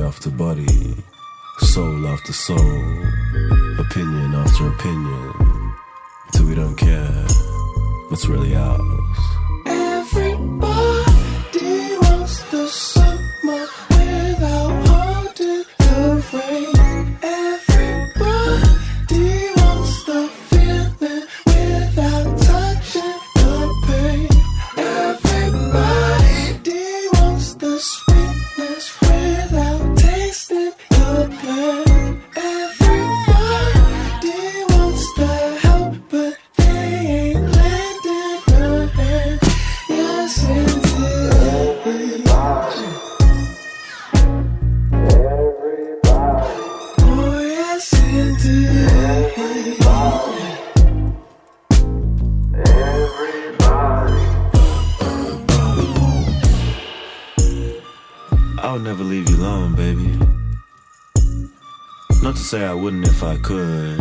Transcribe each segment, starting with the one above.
after body, soul after soul, opinion after opinion, till we don't care what's really ours. Everybody wants the summer without holding the rain. Everybody wants the feeling without touching the pain. Everybody wants the sweetness without tasting the pain. Everybody wants the help, but they ain't lending a hand. Yes, indeed. Oh, yes, indeed. I'll never leave you alone, baby. Not to say I wouldn't if I could.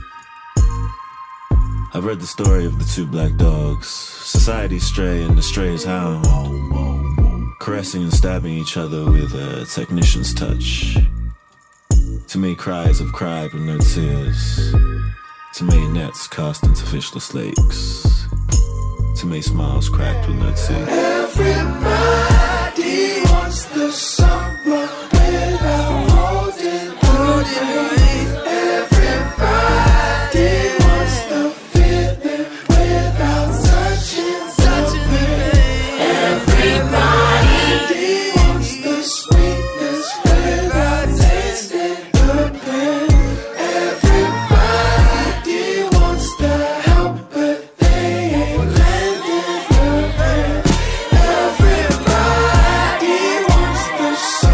I've read the story of the two black dogs, society's stray and the stray's hound, caressing and stabbing each other with a technician's touch. Too many cries have cried with no tears. Too many nets cast into fishless lakes. Too many smiles cracked with no teeth. Everybody wants the summer without holding the rain. Everybody wants the feeling without touching the pain. Everybody wants the sweetness without tasting the pain. Everybody wants the help, but they ain't lending a hand. Everybody wants the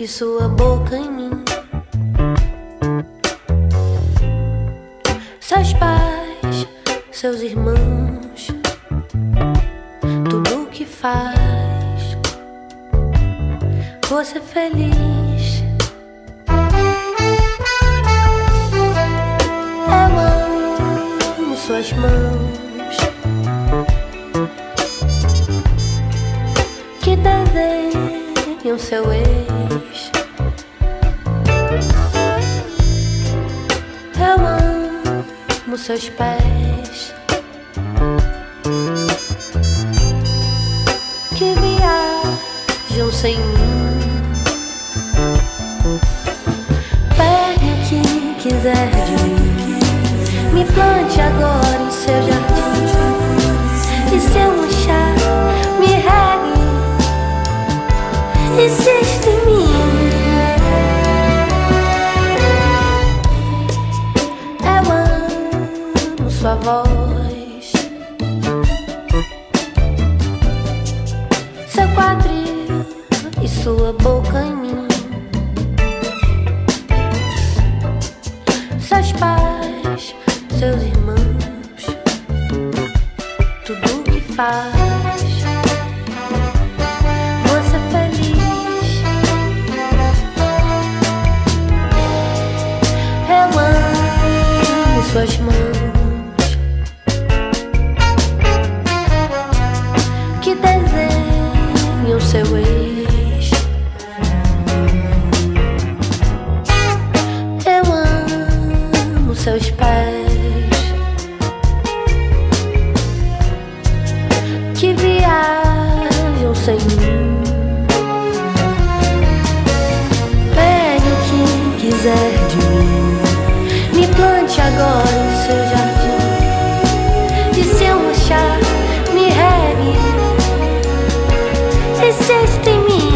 sua boca em mim. Seus pais, seus irmãos, tudo o que faz você feliz. Eu amo suas mãos que desenham seu ex. Eu amo seus pés que viajam sem mim. Pegue o que quiser de mim, me plante agora em seu jardim. E se eu murchar, me regue, insiste em mim. Eu amo sua voz, seu quadril e sua boca em mim. Seus pais, seus irmãos, tudo o que faz você feliz. Eu amo suas mãos que desenham seu ex. Eu amo seus pés que viajam sem mim. Pegue o que quiser de mim, me plante agora em seu jardim. E se eu murchar, me regue, insiste em mim.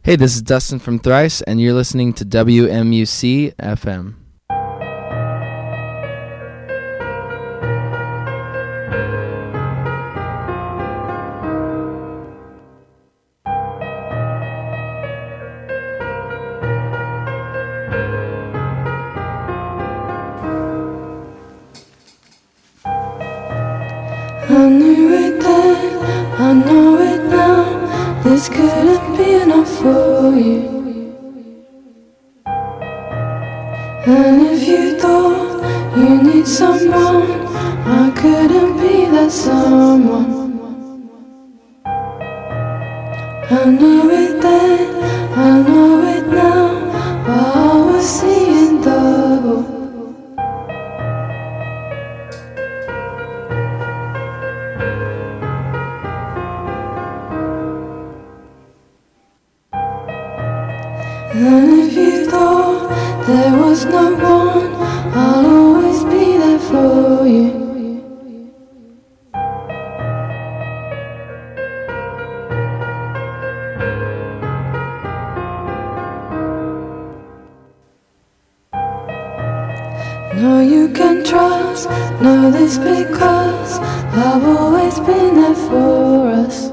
Hey, this is Dustin from Thrice, and you're listening to WMUC FM. I knew it then, I know it now. This couldn't be enough for you. And if you thought you need someone, I couldn't be that someone. I knew it then, I know it now, but I was seeing double. And if you thought there was no one, I'll always be there for you. No, you can trust, know this because I've always been there for us.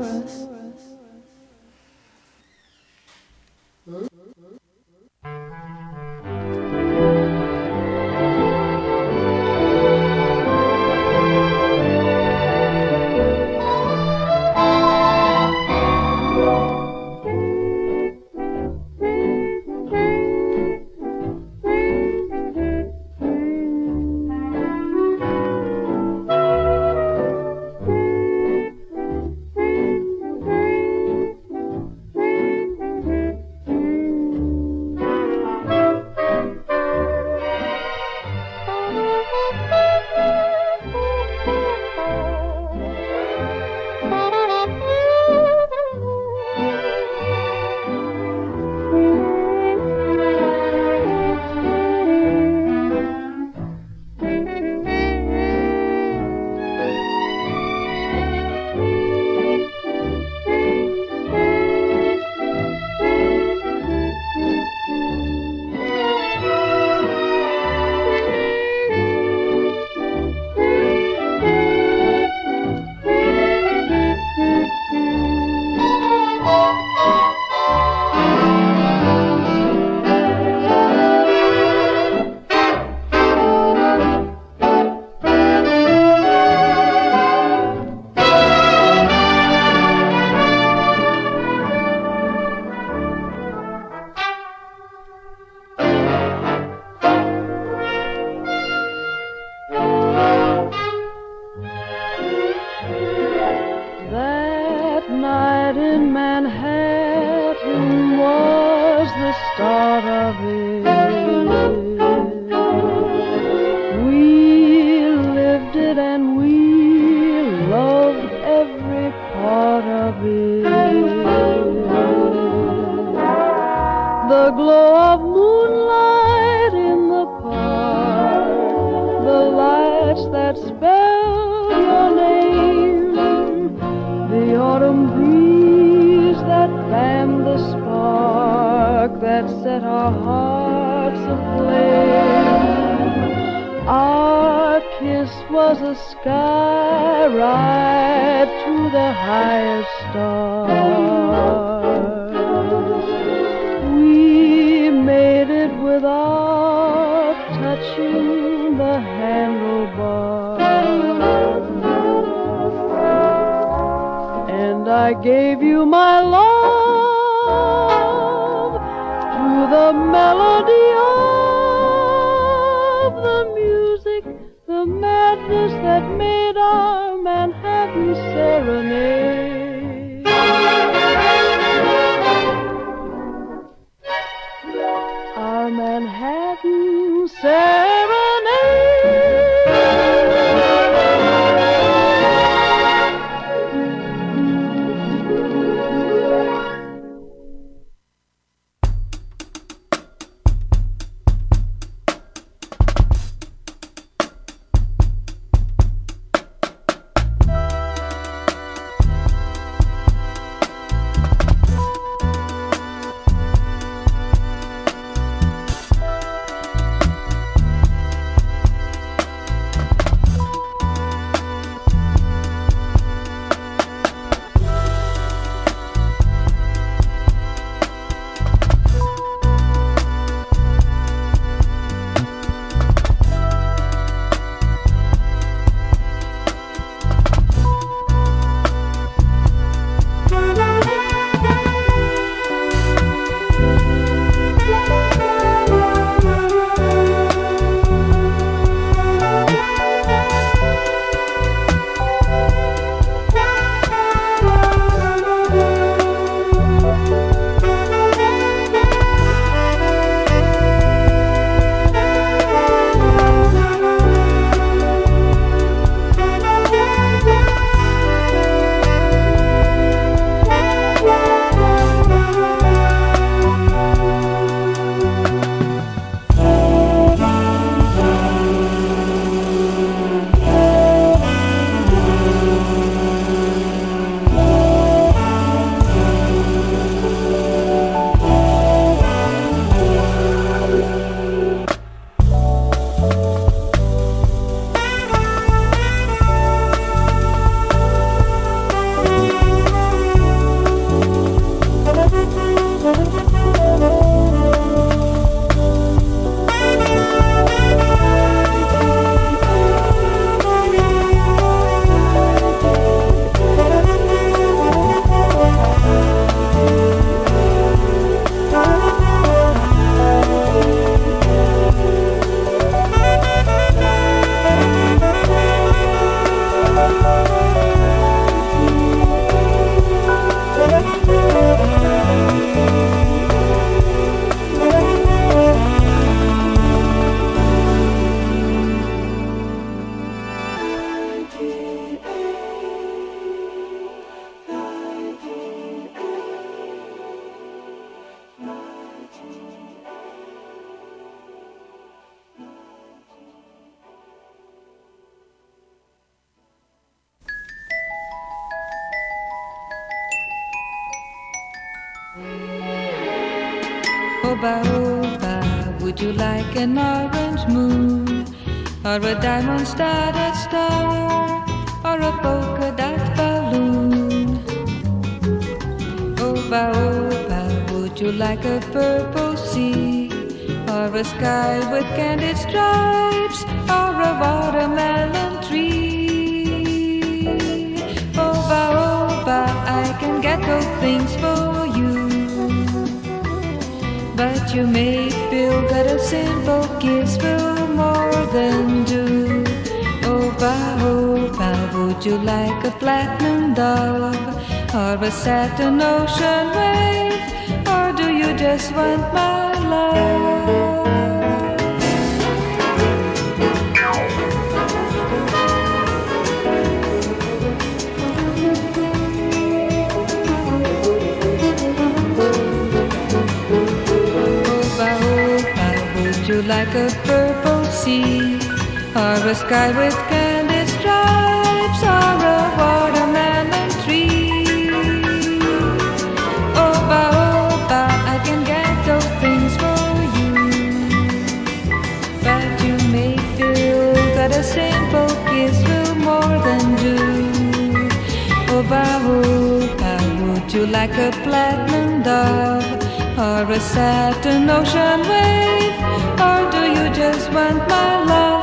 Oba, oba, would you like an orange moon? Or a diamond-studded star? Or a polka dot balloon? Oba, oba, would you like a purple sea? Or a sky with candied stripes? Or a watermelon tree? Oba, oba, I can get those things for you. But you may feel that a simple kiss will more than do. Oba, oba, would you like a platinum dove? Or a satin ocean wave? Or do you just want my love? Would you like a purple sea? Or a sky with candied stripes? Or a watermelon tree? Oba, oba, I can get those things for you. But you may feel that a simple kiss will more than do. Oba, oba, would you like a platinum dove? Or a satin ocean wave? Or do you just want my love?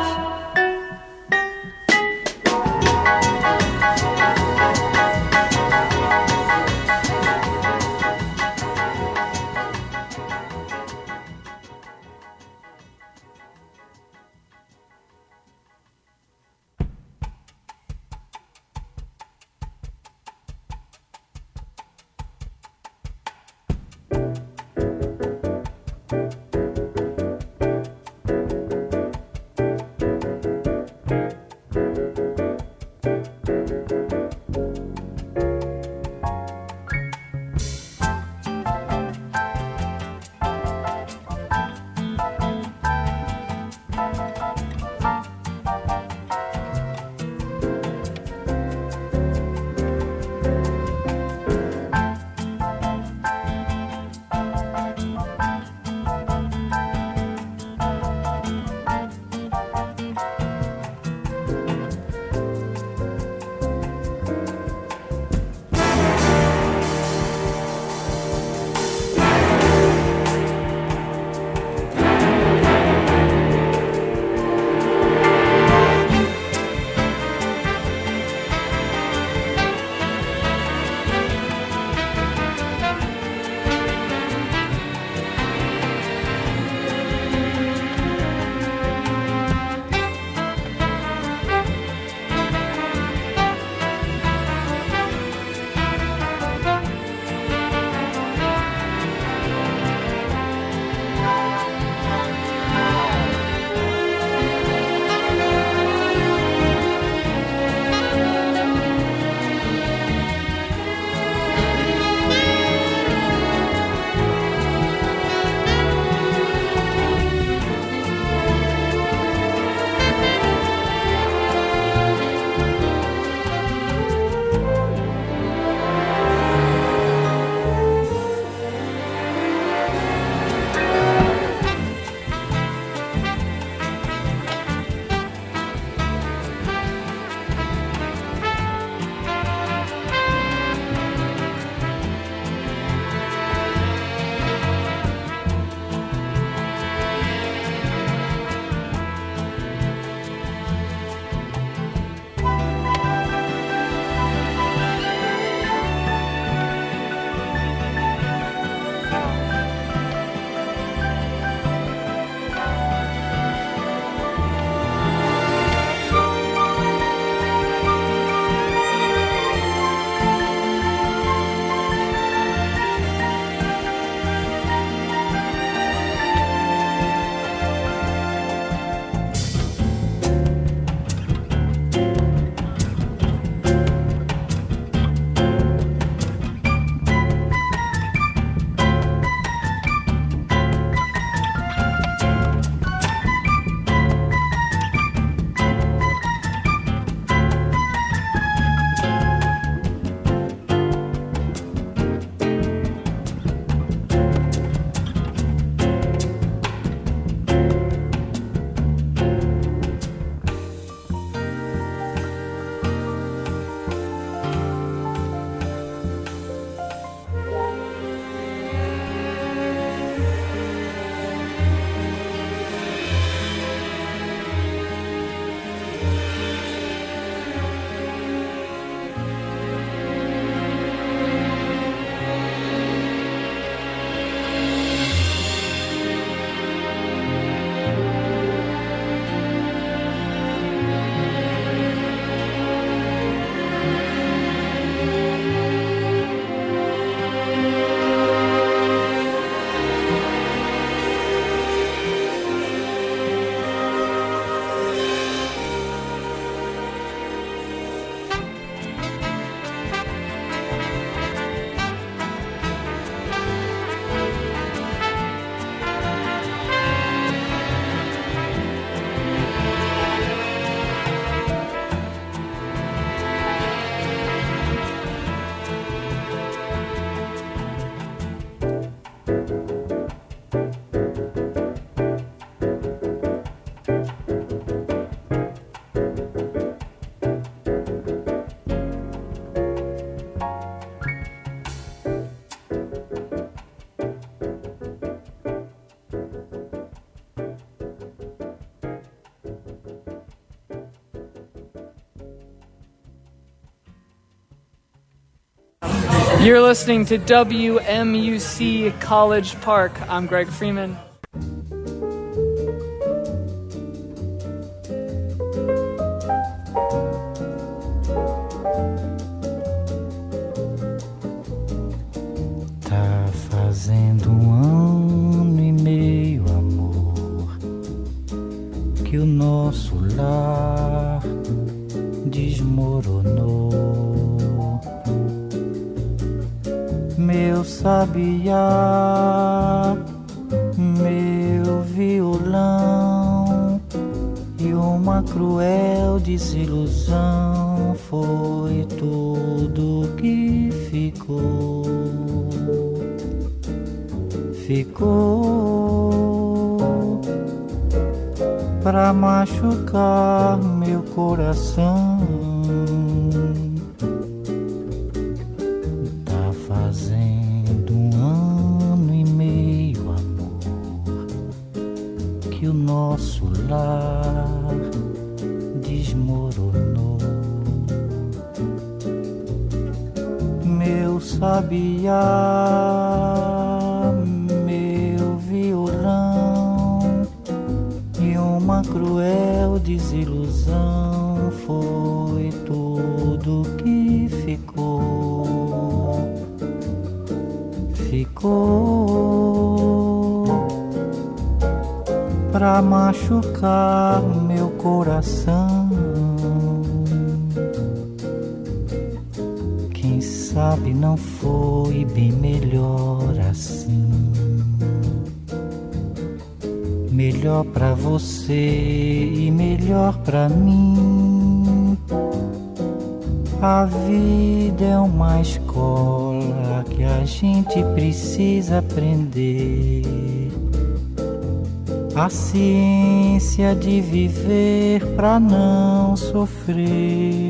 You're listening to WMUC College Park. I'm Greg Freeman. Tá fazendo ano e meio, amor, que o nosso lar desmoronou. Meu sabiá, meu violão, e uma cruel desilusão foi tudo que ficou. Ficou pra machucar meu coração. Tá fazendo um ano e meio, amor, que o nosso lar desmoronou. Meu sabiá, meu violão, e uma cruel desilusão foi tudo que ficou. Ficou pra machucar meu coração. Quem sabe não foi bem melhor assim. Melhor pra você e melhor pra mim. A vida é uma escola que a gente precisa aprender. A ciência de viver pra não sofrer.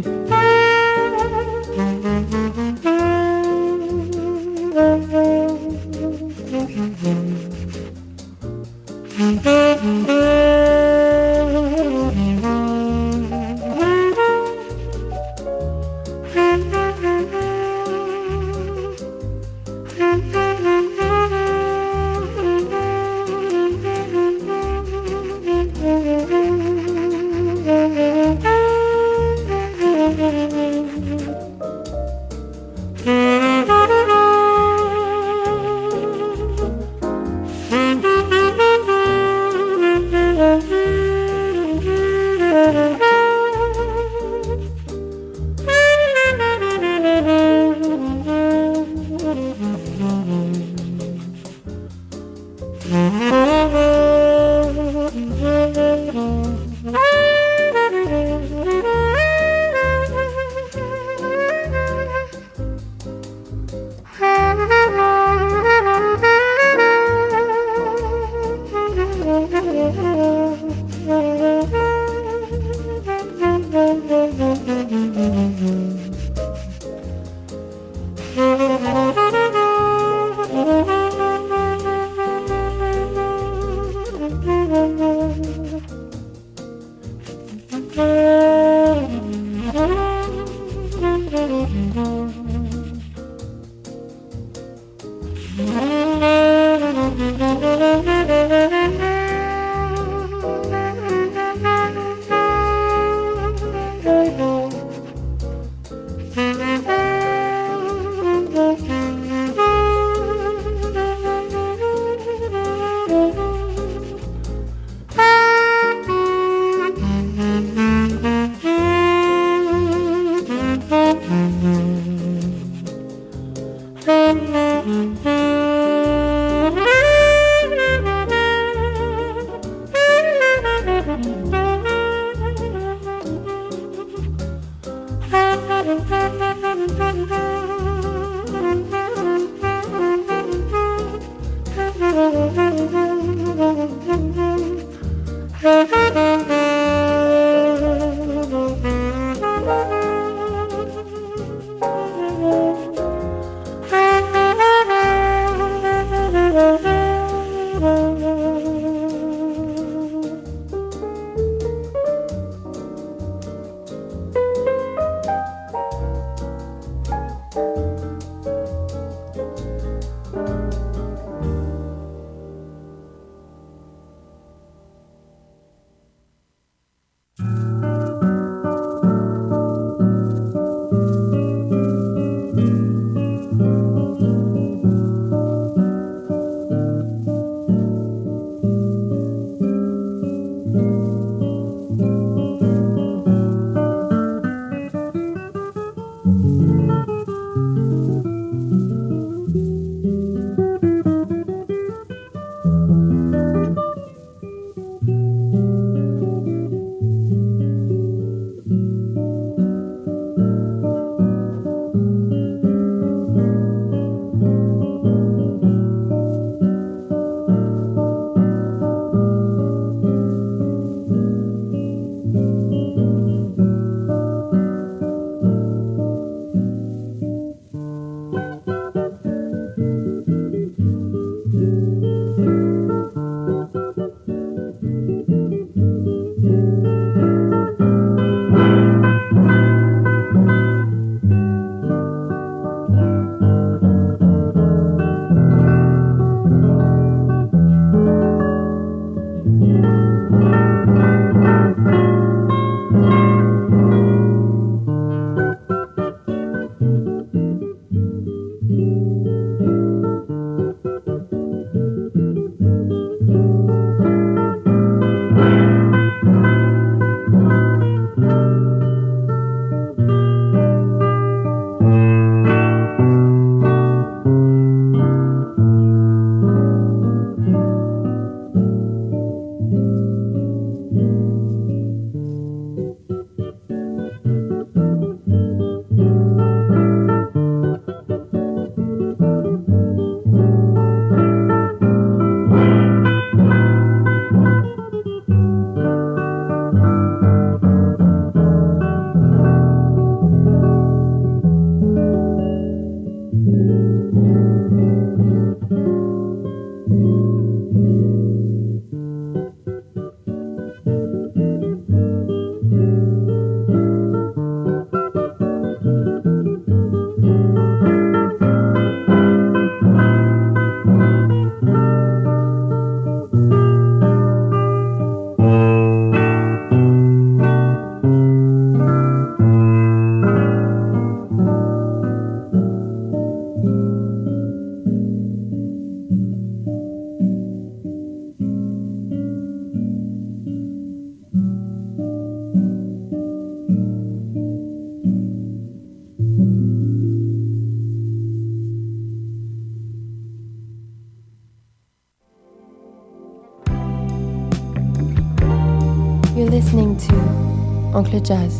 listening to Oncle Jazz.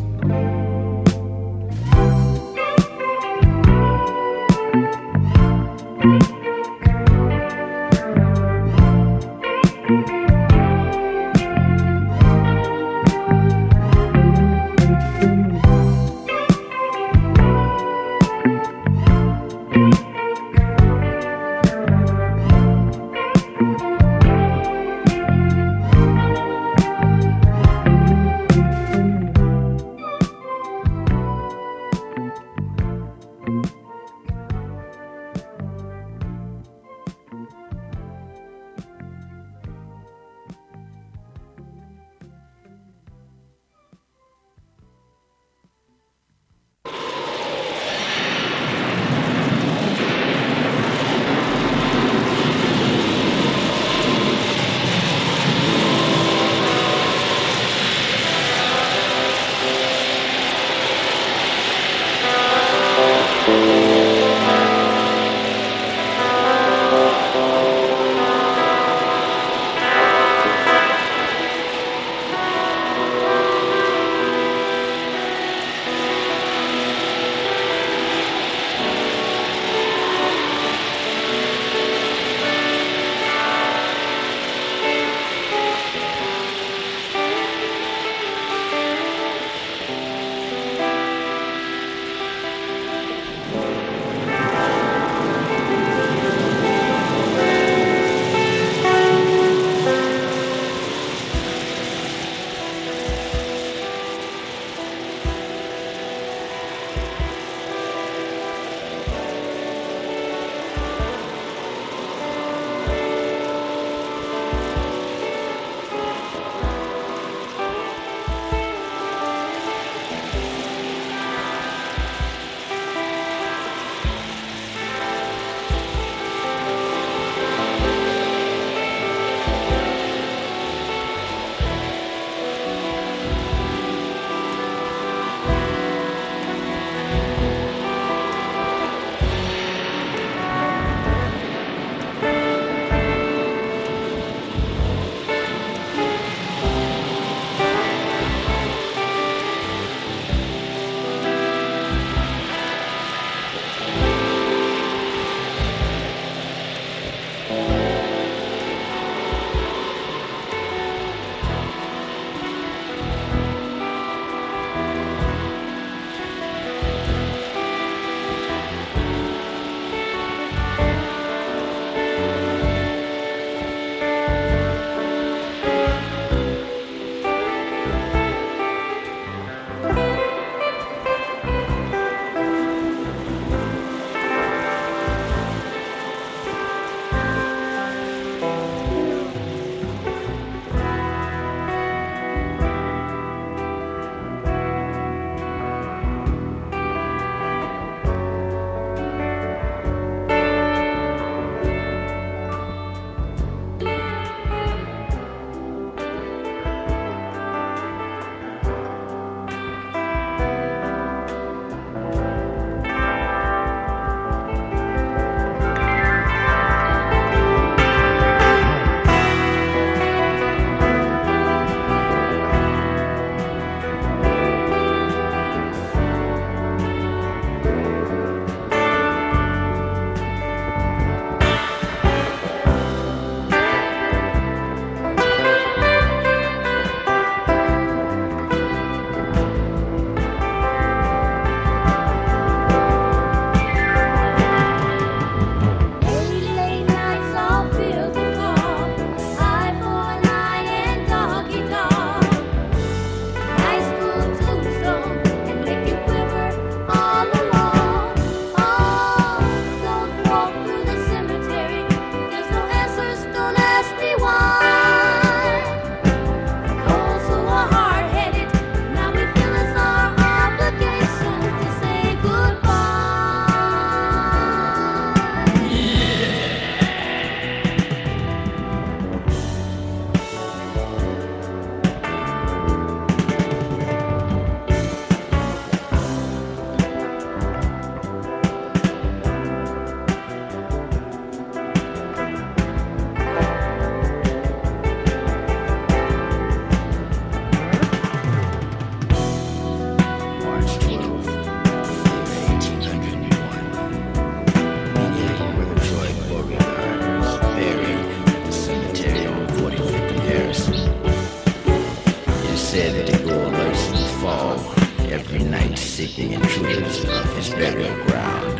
seek the intruders of his burial ground.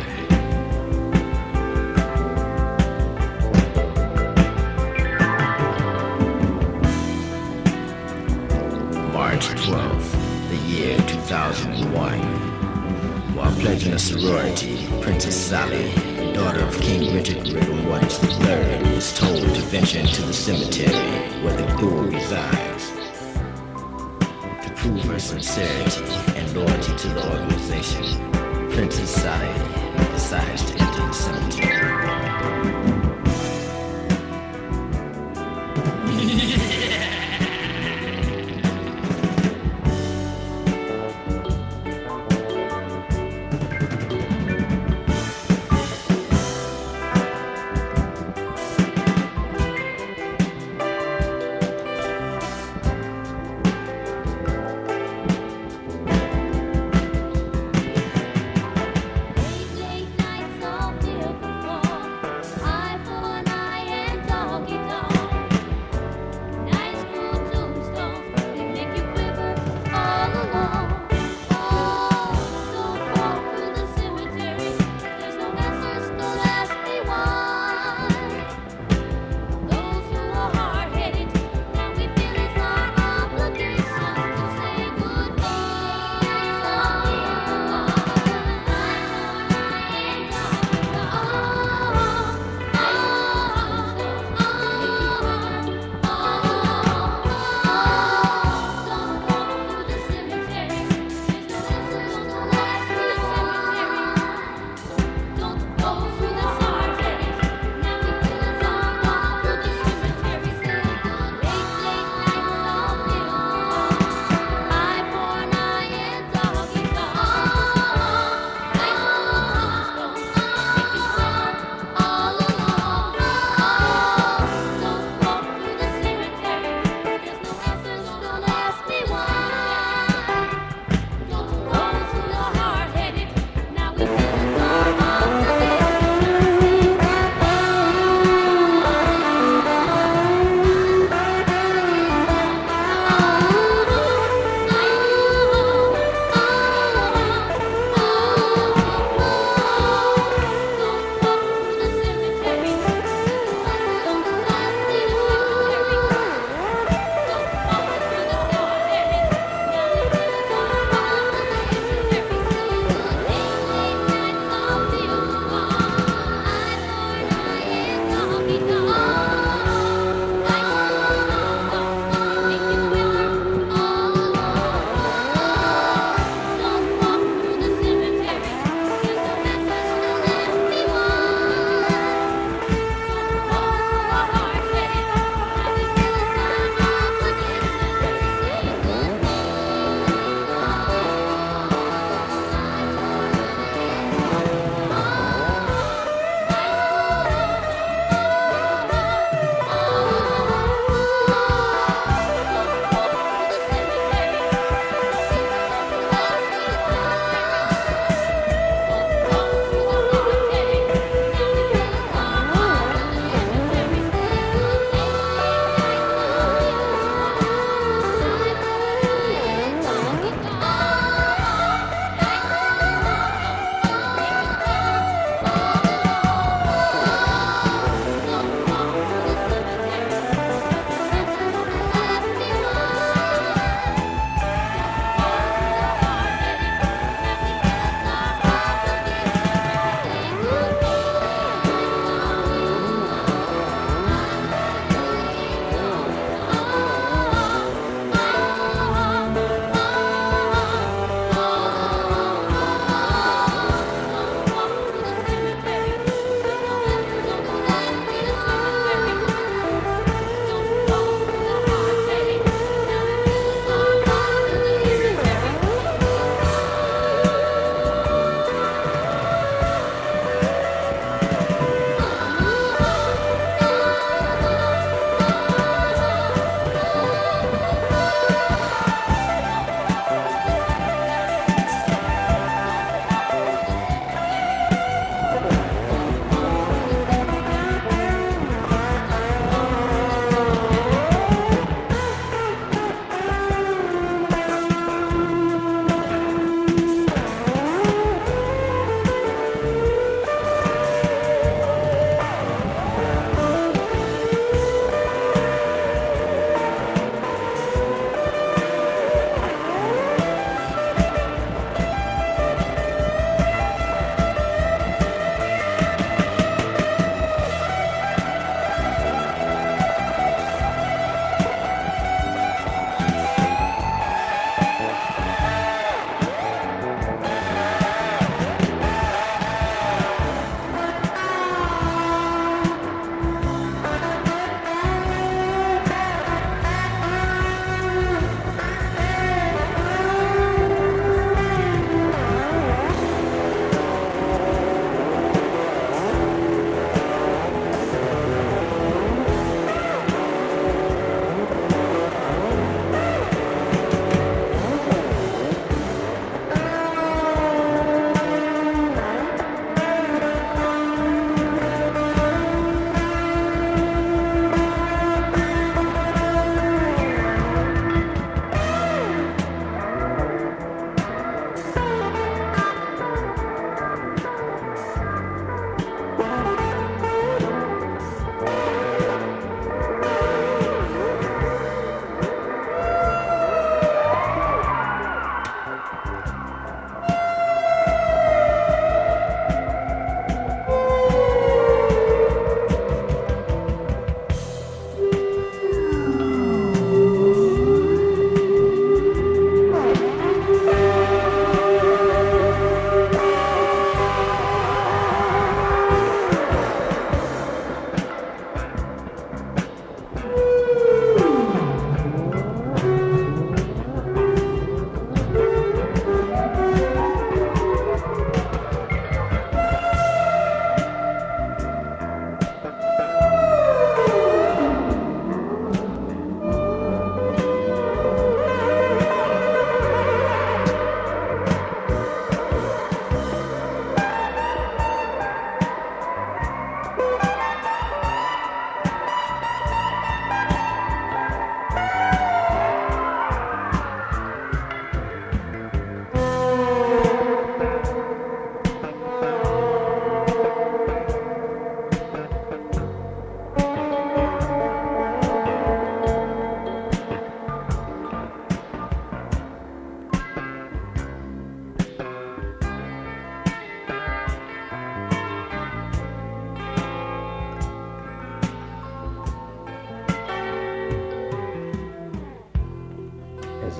March 12th, the year 2001. While pledging a sorority, Princess Sally, daughter of King Richard Rigorwatch III, is told to venture into the cemetery where the ghoul resides. To prove her sincerity and loyalty to the organization, Princess Sally decides to enter the cemetery.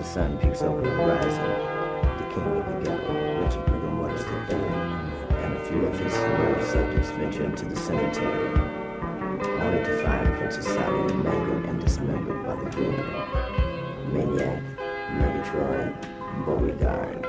sun peeks over the horizon, the king of the ghetto, Richard Rigor Mortis III, and a few of his loyal subjects venture into the cemetery, only to find Princess Sally mangled and dismembered by the goon, maniac, Murgatroyd, Beauregard.